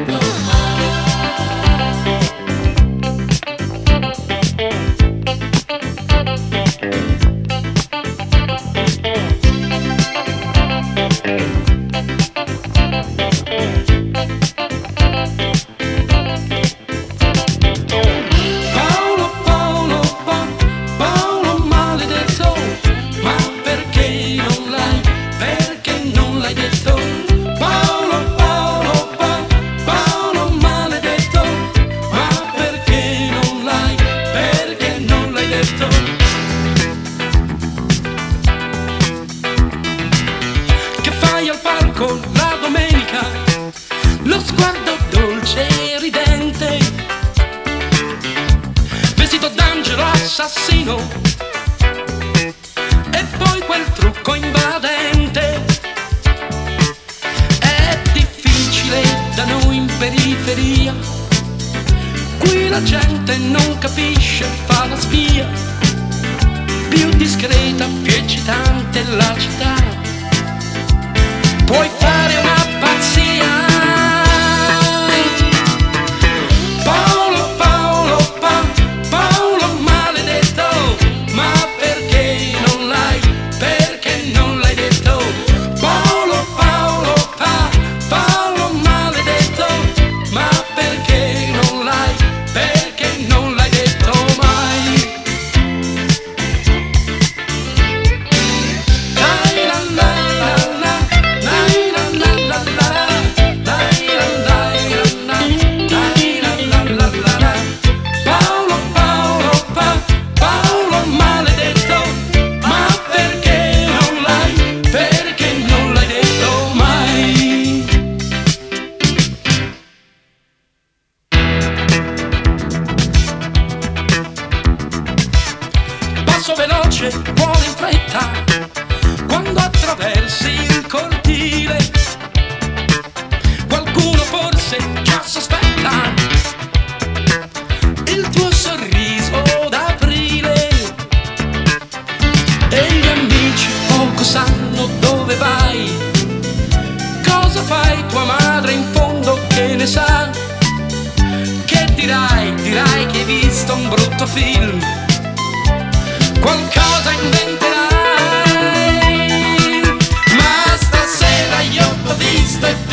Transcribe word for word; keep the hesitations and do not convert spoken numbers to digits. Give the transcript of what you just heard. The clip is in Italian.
La domenica, lo sguardo dolce e ridente, vestito d'angelo assassino, e poi quel trucco invadente. È difficile da noi in periferia, qui la gente non capisce, fa la spia. Più discreta, più eccitante la città, puoi fare una pazzia. Paolo, Paolo, pa, Paolo maledetto, ma perché non l'hai, perché non l'hai detto? Paolo, Paolo, pa, Paolo maledetto, ma perché non l'hai, perché non l'hai detto mai? Dai, la, la, la, la. Veloce, vuole in fretta, quando attraversi il cortile, qualcuno forse già sospetta il tuo sorriso d'aprile, e gli amici poco sanno dove vai, cosa fai, tua madre in fondo che ne sa, che dirai, dirai che hai visto un brutto film, qualcosa inventerai, ma stasera io t'ho visto e